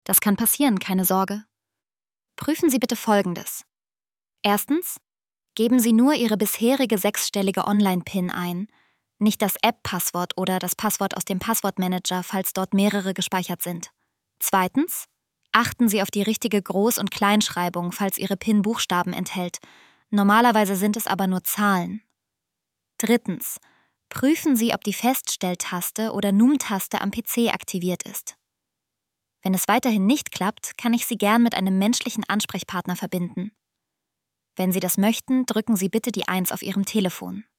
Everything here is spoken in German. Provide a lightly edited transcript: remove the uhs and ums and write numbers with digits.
Das kann passieren, keine Sorge. Prüfen Sie bitte Folgendes. Erstens, geben Sie nur Ihre bisherige 6-stellige Online-PIN ein, nicht das App-Passwort oder das Passwort aus dem Passwortmanager, falls dort mehrere gespeichert sind. Zweitens, achten Sie auf die richtige Groß- und Kleinschreibung, falls Ihre PIN Buchstaben enthält. Normalerweise sind es aber nur Zahlen. Drittens, prüfen Sie, ob die Feststelltaste oder Num-Taste am PC aktiviert ist. Wenn es weiterhin nicht klappt, kann ich Sie gern mit einem menschlichen Ansprechpartner verbinden. Wenn Sie das möchten, drücken Sie bitte die 1 auf Ihrem Telefon.